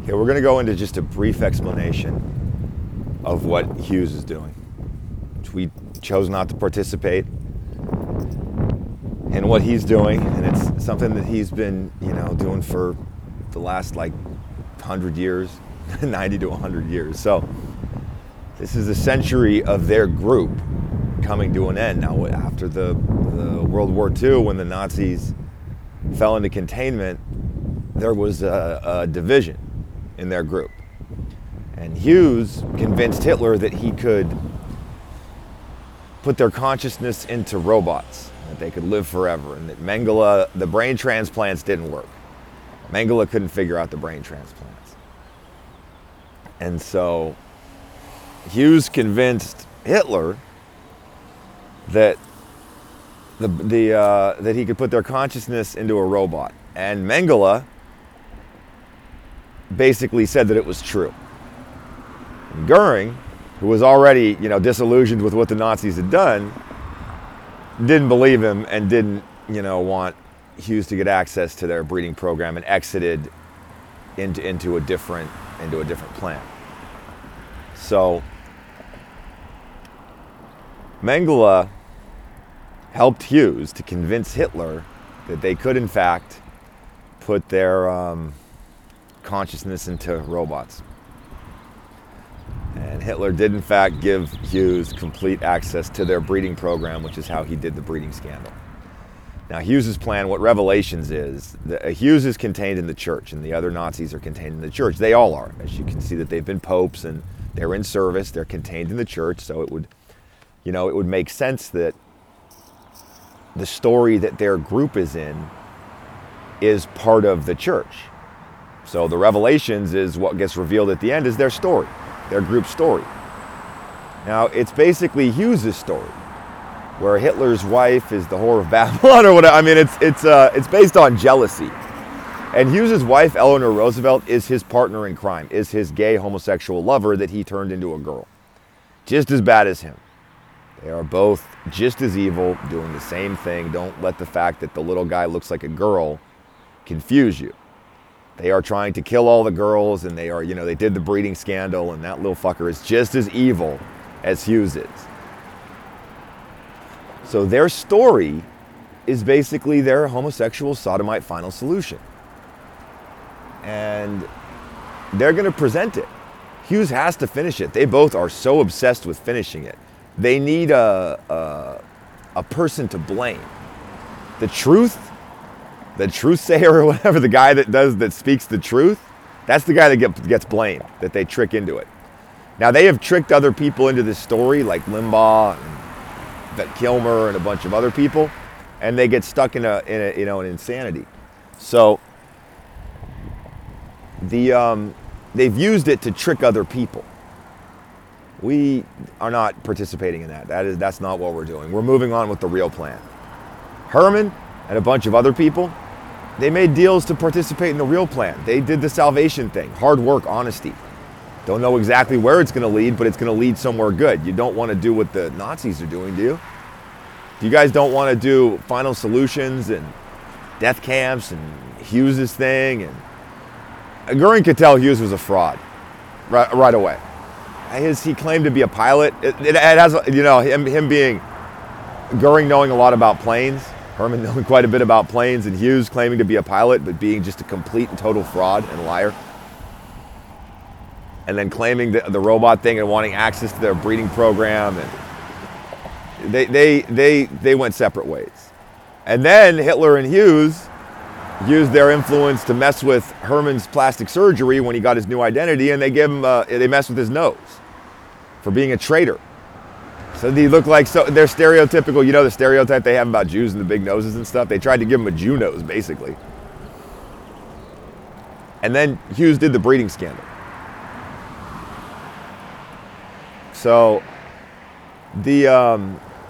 Okay, we're going to go into just a brief explanation of what Hughes is doing, which we chose not to participate in what he's doing, and it's something that he's been, doing for the last 100 years, 90 to 100 years. So this is a century of their group coming to an end. Now, after the World War II, when the Nazis fell into containment, there was a division in their group. And Hughes convinced Hitler that he could put their consciousness into robots, that they could live forever, and that Mengele, the brain transplants didn't work. Mengele couldn't figure out the brain transplants. And so Hughes convinced Hitler that that he could put their consciousness into a robot. And Mengele basically said that it was true. And Goering, who was already, disillusioned with what the Nazis had done, didn't believe him and didn't, want Hughes to get access to their breeding program, and exited into a different plan. So Mengele helped Hughes to convince Hitler that they could, in fact, put their consciousness into robots. And Hitler did, in fact, give Hughes complete access to their breeding program, which is how he did the breeding scandal. Now, Hughes's plan, what Revelations is, Hughes is contained in the church, and the other Nazis are contained in the church. They all are. As you can see, that they've been popes, and they're in service. They're contained in the church, so it would make sense that the story that their group is in is part of the church. So the Revelations is what gets revealed at the end is their story, their group story. Now, it's basically Hughes's story, where Hitler's wife is the whore of Babylon or whatever. I mean, it's based on jealousy. And Hughes's wife, Eleanor Roosevelt, is his partner in crime, is his gay homosexual lover that he turned into a girl. Just as bad as him. They are both just as evil, doing the same thing. Don't let the fact that the little guy looks like a girl confuse you. They are trying to kill all the girls, and they are, they did the breeding scandal, and that little fucker is just as evil as Hughes is. So their story is basically their homosexual sodomite final solution. And they're going to present it. Hughes has to finish it. They both are so obsessed with finishing it. They need a person to blame. The truth sayer or whatever, the guy that speaks the truth, that's the guy that gets blamed, that they trick into it. Now, they have tricked other people into this story, like Limbaugh and Vet Kilmer and a bunch of other people, and they get stuck in an insanity. So they've used it to trick other people. We are not participating in that. That's not what we're doing. We're moving on with the real plan. Herman and a bunch of other people, they made deals to participate in the real plan. They did the salvation thing, hard work, honesty. Don't know exactly where it's going to lead, but it's going to lead somewhere good. You don't want to do what the Nazis are doing, do you? You guys don't want to do final solutions and death camps and Hughes's thing. And Goering could tell Hughes was a fraud right away. He claimed to be a pilot. It has, him being Goering knowing a lot about planes, Herman knowing quite a bit about planes, and Hughes claiming to be a pilot but being just a complete and total fraud and liar. And then claiming the robot thing and wanting access to their breeding program, and they went separate ways. And then Hitler and Hughes used their influence to mess with Herman's plastic surgery when he got his new identity, and they messed with his nose for being a traitor. So he looked like, so they're stereotypical, the stereotype they have about Jews and the big noses and stuff. They tried to give him a Jew nose, basically. And then Hughes did the breeding scandal. So the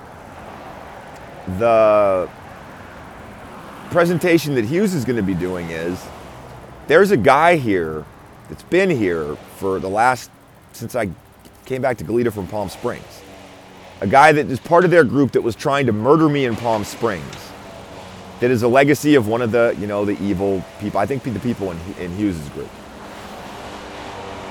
presentation that Hughes is going to be doing is, there's a guy here that's been here for since I came back to Goleta from Palm Springs. A guy that is part of their group that was trying to murder me in Palm Springs. That is a legacy of one of the, the evil people, I think the people in Hughes's group.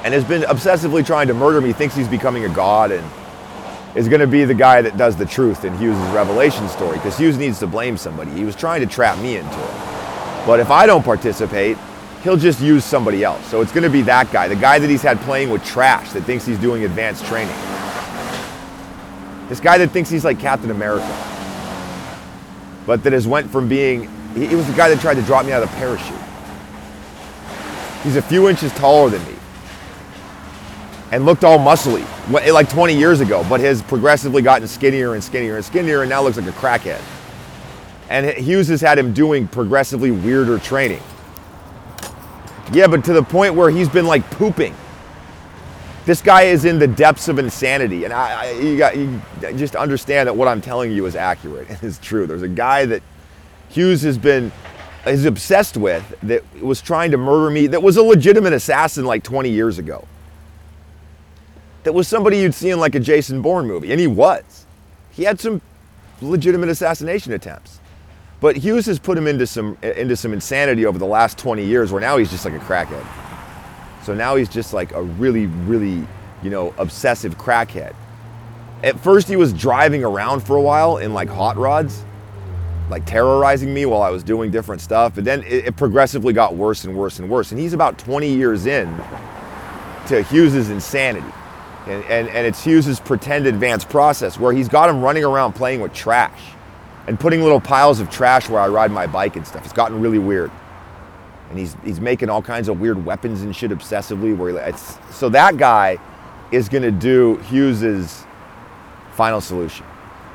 and has been obsessively trying to murder me, thinks he's becoming a god, and is going to be the guy that does the truth in Hughes' Revelation story, because Hughes needs to blame somebody. He was trying to trap me into it. But if I don't participate, he'll just use somebody else. So it's going to be that guy, the guy that he's had playing with trash, that thinks he's doing advanced training. This guy that thinks he's like Captain America, but that has went from being, he was the guy that tried to drop me out of a parachute. He's a few inches taller than me and looked all muscly like 20 years ago, but has progressively gotten skinnier and skinnier and skinnier, and now looks like a crackhead. And Hughes has had him doing progressively weirder training. Yeah, but to the point where he's been like pooping. This guy is in the depths of insanity, and you just understand that what I'm telling you is accurate and is true. There's a guy that Hughes is obsessed with, that was trying to murder me, that was a legitimate assassin like 20 years ago. That was somebody you'd see in like a Jason Bourne movie, and he was. He had some legitimate assassination attempts. But Hughes has put him into some insanity over the last 20 years, where now he's just like a crackhead. So now he's just like a really, really, obsessive crackhead. At first he was driving around for a while in like hot rods, like terrorizing me while I was doing different stuff. But then it progressively got worse and worse and worse. And he's about 20 years in to Hughes' insanity. And it's Hughes' pretend advanced process, where he's got him running around playing with trash and putting little piles of trash where I ride my bike and stuff. It's gotten really weird. And he's making all kinds of weird weapons and shit obsessively. So that guy is going to do Hughes' Final Solution.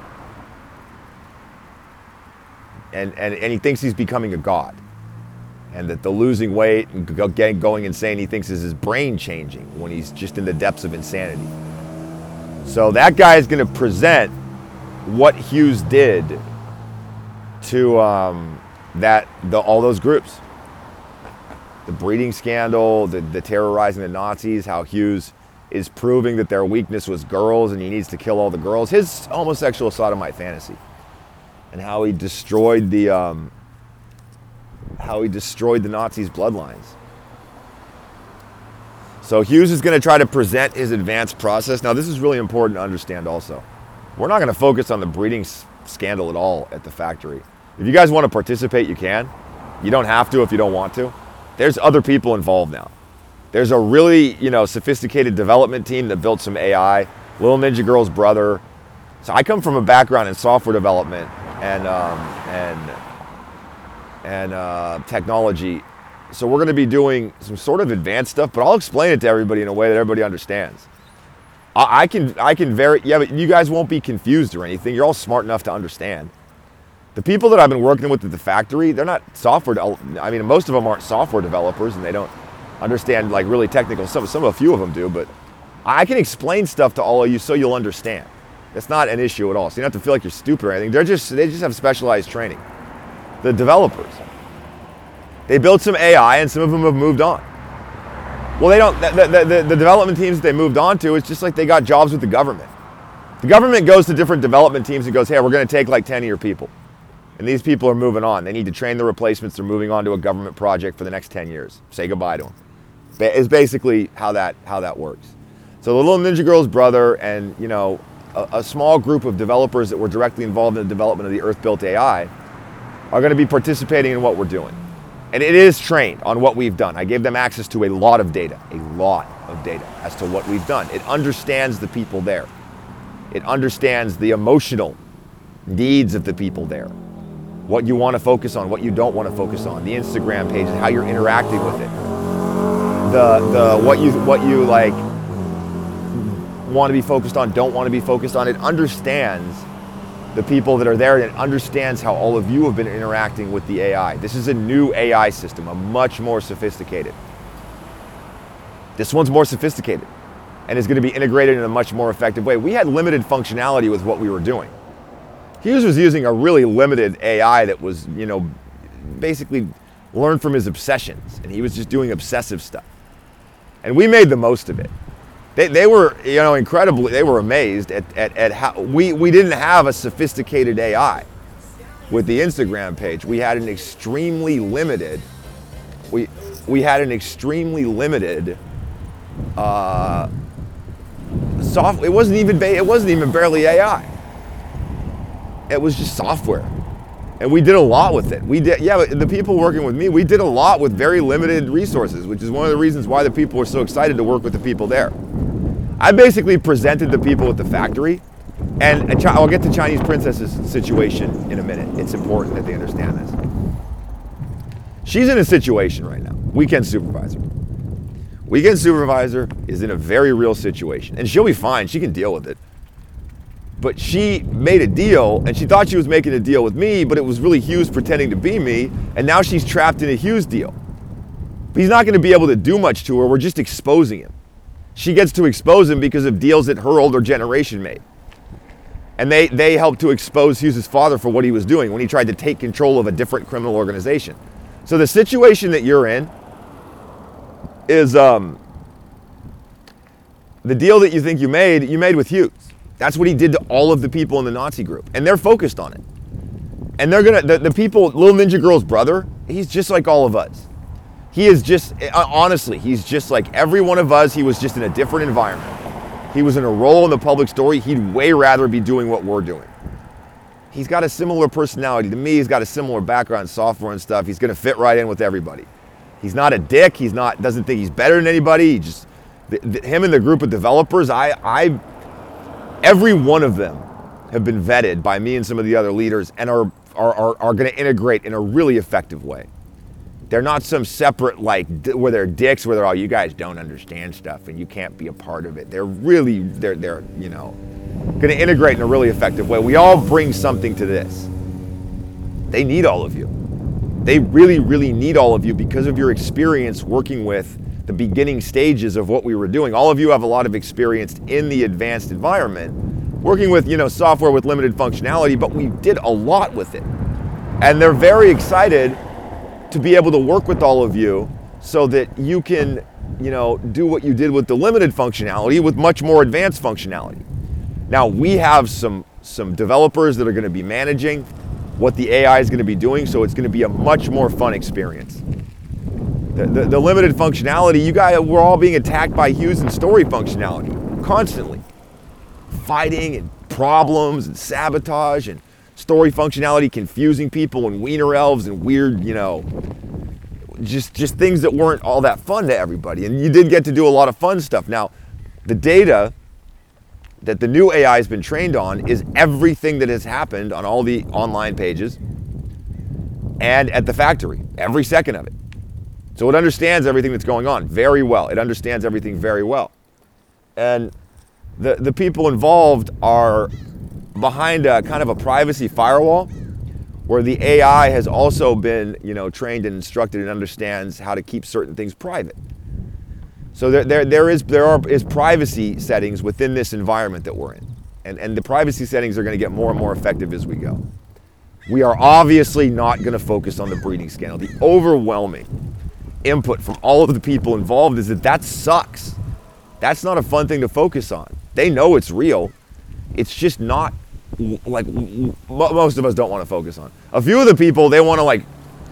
And he thinks he's becoming a god. And that the losing weight and going insane, he thinks is his brain changing when he's just in the depths of insanity. So that guy is going to present what Hughes did to all those groups. The breeding scandal, the terrorizing the Nazis, how Hughes is proving that their weakness was girls and he needs to kill all the girls. His homosexual sodomite fantasy, and how he destroyed the Nazis' bloodlines. So Hughes is going to try to present his advanced process. Now, this is really important to understand also. We're not going to focus on the breeding scandal at all at the factory. If you guys want to participate, you can. You don't have to if you don't want to. There's other people involved now. There's a really, sophisticated development team that built some AI. Little Ninja Girl's brother. So I come from a background in software development and technology. So we're going to be doing some sort of advanced stuff, but I'll explain it to everybody in a way that everybody understands. But you guys won't be confused or anything. You're all smart enough to understand. The people that I've been working with at the factory, they're not most of them aren't software developers, and they don't understand like really technical stuff. A few of them do, but I can explain stuff to all of you so you'll understand. That's not an issue at all. So you don't have to feel like you're stupid or anything. They just have specialized training. The developers, they built some AI, and some of them have moved on. Well, they don't. The development teams that they moved on to, it's just like they got jobs with the government. The government goes to different development teams and goes, hey, we're going to take like 10 of your people. And these people are moving on. They need to train the replacements. They're moving on to a government project for the next 10 years. Say goodbye to them. It's basically how that works. So the Little Ninja Girl's brother and, a small group of developers that were directly involved in the development of the Earth-built AI are going to be participating in what we're doing. And it is trained on what we've done. I gave them access to a lot of data as to what we've done. It understands the people there. It understands the emotional needs of the people there. What you want to focus on, what you don't want to focus on, the Instagram pages, how you're interacting with it, what you like want to be focused on, don't want to be focused on. It understands the people that are there, and it understands how all of you have been interacting with the AI. This is a new AI system, a much more sophisticated. This one's more sophisticated and is going to be integrated in a much more effective way. We had limited functionality with what we were doing. Hughes was using a really limited AI that was, basically learned from his obsessions, and he was just doing obsessive stuff. And we made the most of it. They were, incredibly, they were amazed at how we didn't have a sophisticated AI with the Instagram page. We had an extremely limited, It wasn't even barely AI. It was just software. And we did a lot with it. The people working with me, we did a lot with very limited resources, which is one of the reasons why the people were so excited to work with the people there. I basically presented the people at the factory, and I'll get to Chinese Princess's situation in a minute. It's important that they understand this. She's in a situation right now, weekend supervisor. Weekend supervisor is in a very real situation, and she'll be fine, she can deal with it. But she made a deal, and she thought she was making a deal with me, but it was really Hughes pretending to be me, and now she's trapped in a Hughes deal. But he's not gonna be able to do much to her, we're just exposing him. She gets to expose him because of deals that her older generation made. And they helped to expose Hughes' father for what he was doing when he tried to take control of a different criminal organization. So the situation that you're in is the deal that you think you made with Hughes. That's what he did to all of the people in the Nazi group, and they're focused on it. And they're gonna, the people, Little Ninja Girl's brother, he's just like all of us. He is just, honestly, he's just like every one of us. He was just in a different environment. He was in a role in the public story. He'd way rather be doing what we're doing. He's got a similar personality to me. He's got a similar background in software and stuff. He's gonna fit right in with everybody. He's not a dick. Doesn't think he's better than anybody. He just, him and the group of developers, every one of them have been vetted by me and some of the other leaders and are going to integrate in a really effective way. They're not some separate, where they're dicks, where they're all, you guys don't understand stuff and you can't be a part of it. They're going to integrate in a really effective way. We all bring something to this. They need all of you. They really, really need all of you because of your experience working with the beginning stages of what we were doing. All of you have a lot of experience in the advanced environment, working with, software with limited functionality, but we did a lot with it. And they're very excited to be able to work with all of you so that you can, do what you did with the limited functionality with much more advanced functionality. Now, we have some developers that are going to be managing what the AI is going to be doing, so it's going to be a much more fun experience. The limited functionality, we're all being attacked by Hughes and story functionality constantly. Fighting and problems and sabotage and story functionality, confusing people and wiener elves and weird, just things that weren't all that fun to everybody. And you did get to do a lot of fun stuff. Now, the data that the new AI has been trained on is everything that has happened on all the online pages and at the factory, every second of it. So it understands everything that's going on very well. It understands everything very well. And the people involved are behind a kind of a privacy firewall where the AI has also been, trained and instructed and understands how to keep certain things private. So there is privacy settings within this environment that we're in. And the privacy settings are going to get more and more effective as we go. We are obviously not going to focus on the breeding scandal. The overwhelming input from all of the people involved is that sucks. That's not a fun thing to focus on. They know it's real. It's just not most of us don't want to focus on. A few of the people, they want to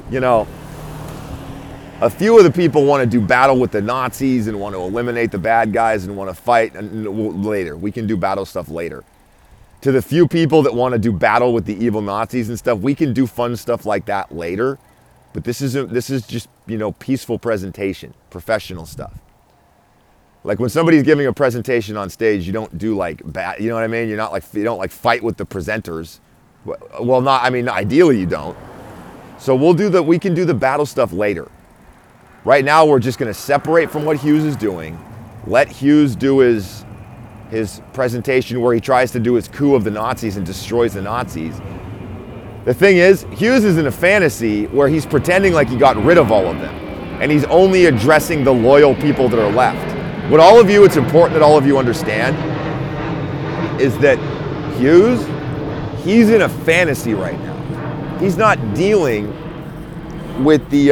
a few of the people want to do battle with the Nazis and want to eliminate the bad guys and want to fight later. We can do battle stuff later. To the few people that want to do battle with the evil Nazis and stuff, we can do fun stuff like that later. But this is just, peaceful presentation, professional stuff. Like when somebody's giving a presentation on stage, you don't do bad, you know what I mean? You don't fight with the presenters. Well, ideally you don't. So we can do the battle stuff later. Right now we're just going to separate from what Hughes is doing. Let Hughes do his presentation where he tries to do his coup of the Nazis and destroys the Nazis. The thing is, Hughes is in a fantasy where he's pretending like he got rid of all of them. And he's only addressing the loyal people that are left. It's important that all of you understand is that Hughes, he's in a fantasy right now. He's not dealing with the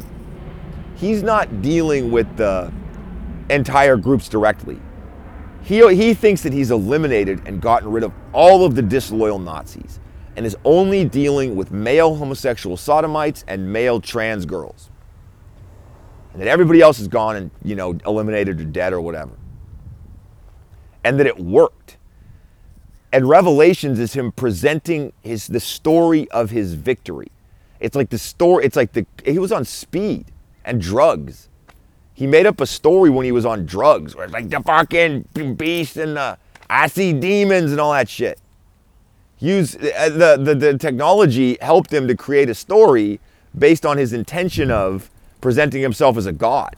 entire groups directly. He thinks that he's eliminated and gotten rid of all of the disloyal Nazis and is only dealing with male homosexual sodomites and male trans girls. and that everybody else is gone and, eliminated or dead or whatever. And that it worked. And Revelations is him presenting the story of his victory. It's like he was on speed and drugs. He made up a story when he was on drugs, where it's like the fucking beast and I see demons and all that shit. The technology helped him to create a story based on his intention of presenting himself as a god.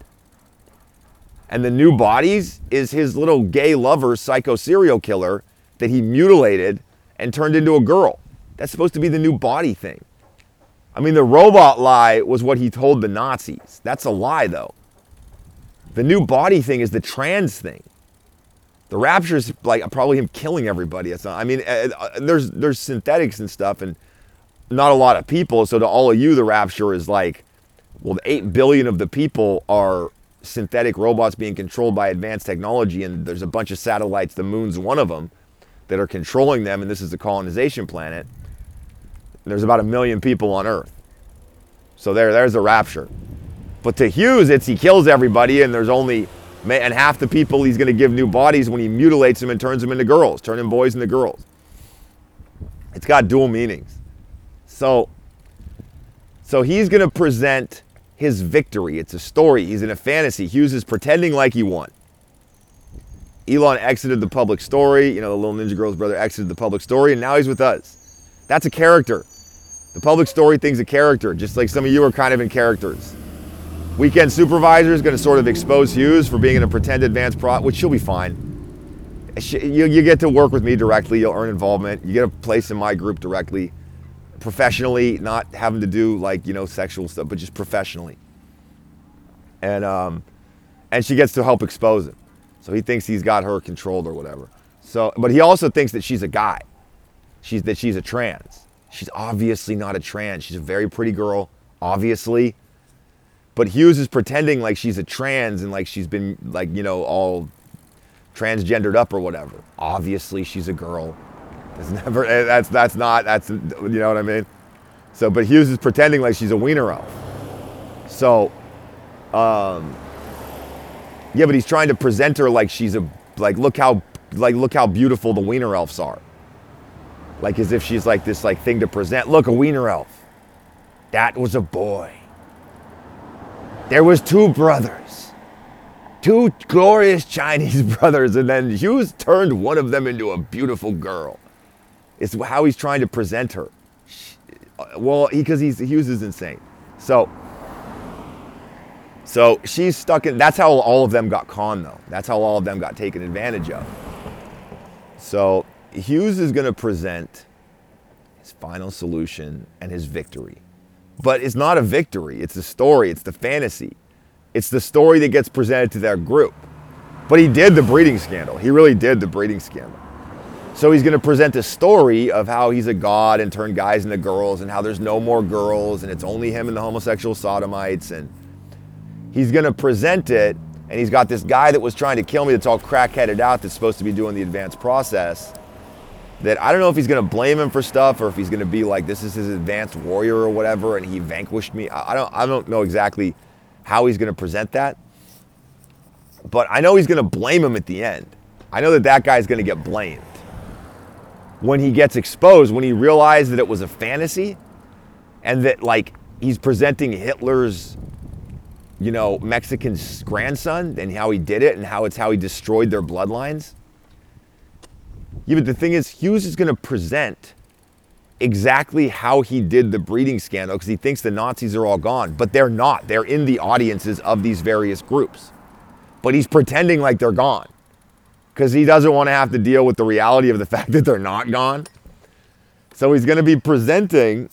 And the new bodies is his little gay lover, psycho serial killer that he mutilated and turned into a girl. That's supposed to be the new body thing. I mean, the robot lie was what he told the Nazis. That's a lie, though. The new body thing is the trans thing. The rapture is like probably him killing everybody. It's not, I mean, there's synthetics and stuff, and not a lot of people. So to all of you, the rapture is like, well, 8 billion of the people are synthetic robots being controlled by advanced technology, and there's a bunch of satellites, the moon's one of them, that are controlling them, and this is a colonization planet. There's about 1 million people on Earth. So there's the rapture. But to Hughes, he kills everybody, and and half the people he's going to give new bodies when he mutilates them and turns them into girls, turning boys into girls. It's got dual meanings. So he's going to present his victory. It's a story. He's in a fantasy. Hughes is pretending like he won. Elon exited the public story. The little Ninja Girl's brother exited the public story, and now he's with us. That's a character. The public story thing's a character, just like some of you are kind of in characters. Weekend Supervisor is going to sort of expose Hughes for being in a pretend advanced which she'll be fine. You get to work with me directly. You'll earn involvement. You get a place in my group directly, professionally, not having to do sexual stuff, but just professionally. And she gets to help expose him. So he thinks he's got her controlled or whatever. But he also thinks that she's a guy. That she's a trans. She's obviously not a trans. She's a very pretty girl, obviously. But Hughes is pretending like she's a trans and like she's been all transgendered up or whatever. Obviously she's a girl. That's you know what I mean? So, but Hughes is pretending like she's a wiener elf. So, yeah, but he's trying to present her like she's look how beautiful the wiener elves are. Like as if she's like this thing to present. Look, a wiener elf. That was a boy. There was 2 brothers. 2 glorious Chinese brothers, and then Hughes turned one of them into a beautiful girl. It's how he's trying to present her. Well, because Hughes is insane. So she's stuck in, that's how all of them got conned though. That's how all of them got taken advantage of. So Hughes is going to present his final solution and his victory. But it's not a victory. It's a story. It's the fantasy. It's the story that gets presented to their group. But he did the breeding scandal. He really did the breeding scandal. So he's going to present a story of how he's a god and turn guys into girls and how there's no more girls and it's only him and the homosexual sodomites. And he's going to present it, and he's got this guy that was trying to kill me that's all crack-headed out that's supposed to be doing the advanced process. That I don't know if he's going to blame him for stuff or if he's going to be like, this is his advanced warrior or whatever and he vanquished me. I don't know exactly how he's going to present that. But I know he's going to blame him at the end. I know that guy's going to get blamed. When he gets exposed, when he realized that it was a fantasy and that he's presenting Hitler's, Mexican grandson and how he did it and how he destroyed their bloodlines. Yeah, but the thing is, Hughes is going to present exactly how he did the breeding scandal because he thinks the Nazis are all gone, but they're not. They're in the audiences of these various groups. But he's pretending like they're gone because he doesn't want to have to deal with the reality of the fact that they're not gone. So he's going to be presenting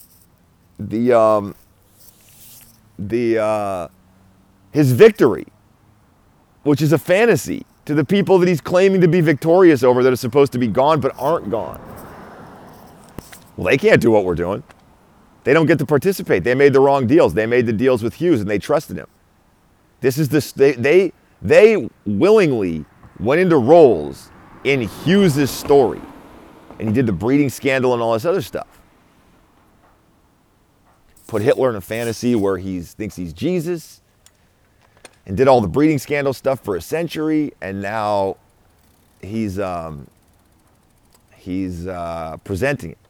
his victory, which is a fantasy, to the people that he's claiming to be victorious over that are supposed to be gone but aren't gone. Well, they can't do what we're doing. They don't get to participate. They made the wrong deals. They made the deals with Hughes and they trusted him. This is they willingly went into roles in Hughes' story. And he did the breeding scandal and all this other stuff. Put Hitler in a fantasy where he thinks he's Jesus. and did all the breeding scandal stuff for a century, and now he's presenting it.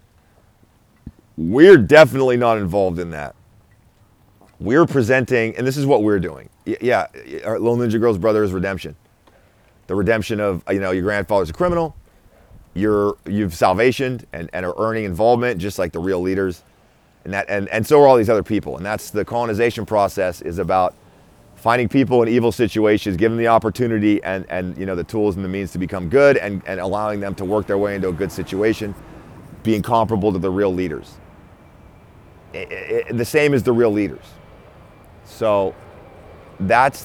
We're definitely not involved in that. We're presenting, and this is what we're doing. Yeah, our Little Ninja Girl's brother is redemption. The redemption of, your grandfather's a criminal, you've salvationed and are earning involvement just like the real leaders. And so are all these other people. And that's the colonization process, is about finding people in evil situations, giving them the opportunity and the tools and the means to become good, and allowing them to work their way into a good situation, being comparable to the real leaders. The same as the real leaders. So that's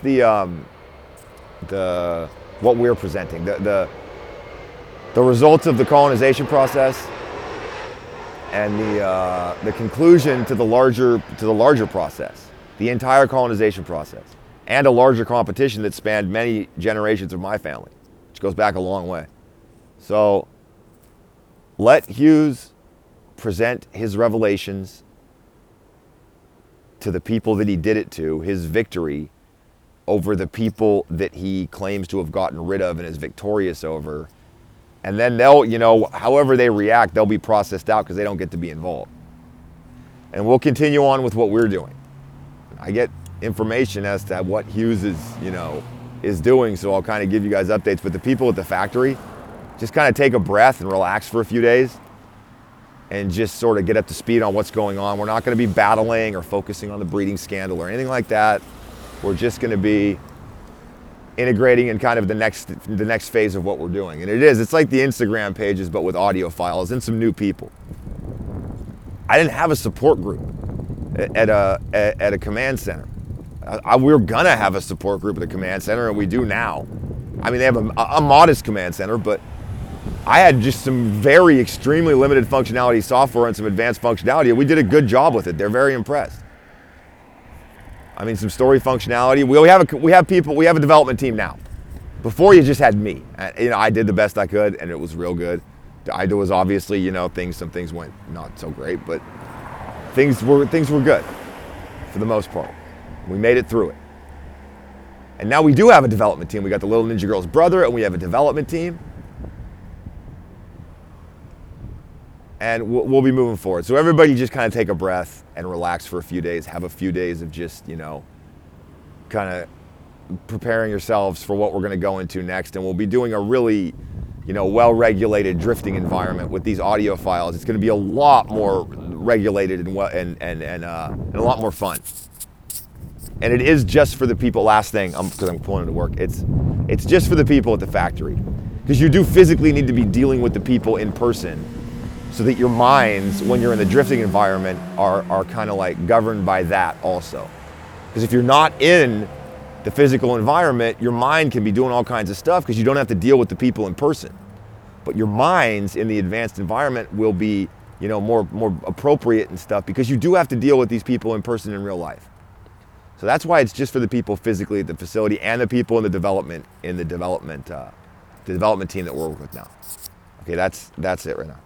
what we're presenting. The results of the colonization process and the conclusion to the larger process, the entire colonization process, and a larger competition that spanned many generations of my family, which goes back a long way. So let Hughes present his revelations to the people that he did it to, his victory over the people that he claims to have gotten rid of and is victorious over. And then they'll, however they react, they'll be processed out because they don't get to be involved. And we'll continue on with what we're doing. I get information as to what Hughes is doing, so I'll kind of give you guys updates. But the people at the factory, just kind of take a breath and relax for a few days and just sort of get up to speed on what's going on. We're not going to be battling or focusing on the breeding scandal or anything like that. We're just going to be integrating in kind of the next phase of what we're doing. And it's like the Instagram pages, but with audio files and some new people. I didn't have a support group at a command center. We're gonna have a support group at the command center, and we do now. I mean, they have a modest command center, but I had just some very extremely limited functionality software and some advanced functionality, and we did a good job with it. They're very impressed. I mean, some story functionality. We have a development team now. Before, you just had me. I did the best I could, and it was real good. I was obviously, some things went not so great, but things were good for the most part. We made it through it. And now we do have a development team. We got the Little Ninja Girl's brother, and we have a development team. And we'll be moving forward. So everybody just kind of take a breath and relax for a few days. Have a few days of just, kind of preparing yourselves for what we're going to go into next. And we'll be doing a really, well-regulated drifting environment with these audio files. It's going to be a lot more regulated and a lot more fun. And it is just for the people. Last thing, because I'm pulling into work. It's just for the people at the factory, because you do physically need to be dealing with the people in person, so that your minds, when you're in the drifting environment, are kind of like governed by that also. Because if you're not in the physical environment, your mind can be doing all kinds of stuff because you don't have to deal with the people in person. But your minds in the advanced environment will be, more appropriate and stuff, because you do have to deal with these people in person in real life. So that's why it's just for the people physically at the facility and the people in the development team that we're working with now. Okay, that's it right now.